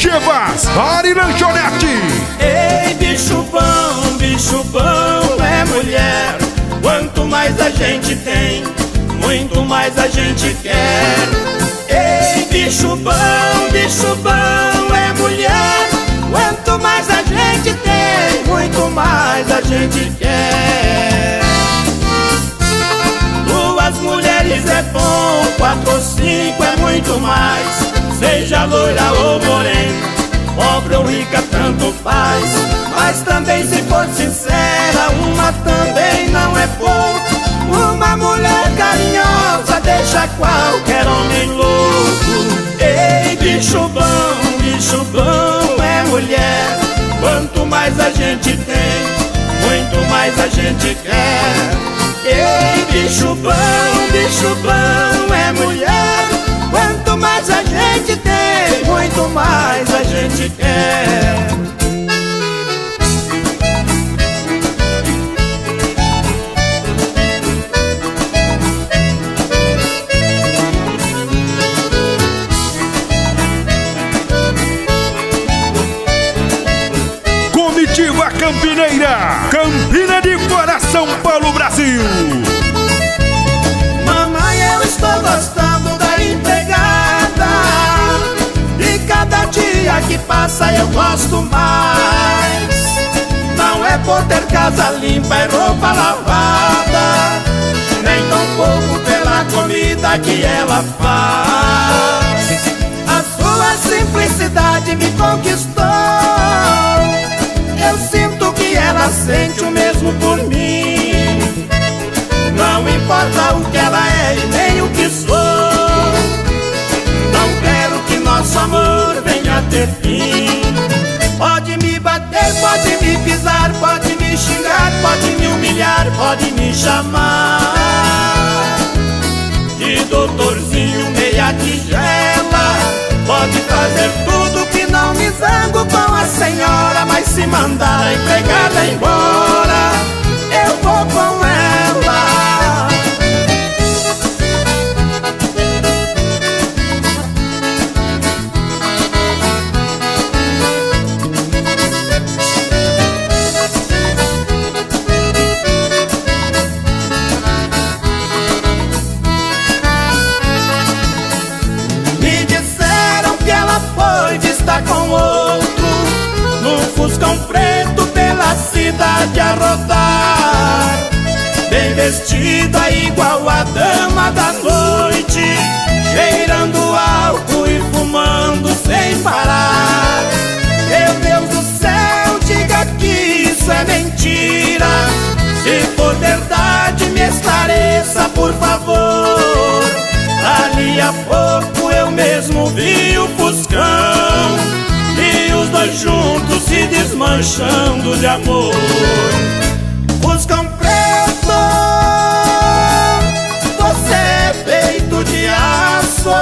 Chevas, Ari Lanchonete. Ei, bicho bom é mulher. Quanto mais a gente tem, muito mais a gente quer. Ei, bicho bom é mulher. Quanto mais a gente tem, muito mais a gente quer. Duas mulheres é bom, 4 ou 5 é muito mais. Seja loira ou morena, pobre ou rica, tanto faz. Mas também, se for sincera, uma também não é pouco. Uma mulher carinhosa deixa qualquer homem louco. Ei, bicho bom é mulher. Quanto mais a gente tem, muito mais a gente quer. Ei, bicho bom é mulher. Quanto mais a gente tem, muito mais a gente quer. Comitiva Campineira, Campina de Fora, São Paulo, Brasil. Mamãe, eu estou gostando da empregada, e cada dia que passa eu gosto mais. Não é por ter casa limpa e roupa lavada, nem tão pouco pela comida que ela faz. A sua simplicidade me conquistou. Eu sinto que ela sente o mesmo por mim. Não importa o que ela é e nem o que sou, não quero que nosso amor venha a ter fim. Pode me bater, pode me pisar, pode me xingar, pode me humilhar, pode me chamar de doutorzinho meia tigela. Pode fazer tudo que não me zango com a senhora, mas se mandar a empregada embora, eu vou com ela. Com outro, num fuscão preto pela cidade a rodar, bem vestida igual a dama da noite, cheirando álcool e fumando sem parar. Meu Deus do céu, diga que isso é mentira. Se for verdade, me esclareça, por favor. Ali a pouco eu mesmo vi o fuscão e os dois juntos se desmanchando de amor. Fuscão preto, você é feito de aço,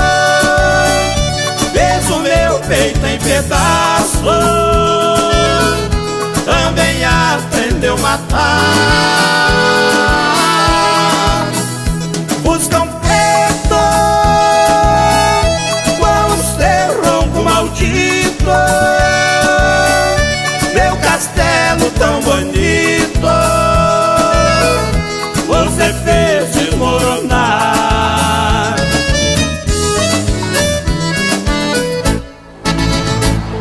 fez o meu peito em pedaços, também aprendeu a matar. Fuscão maldito, meu castelo tão bonito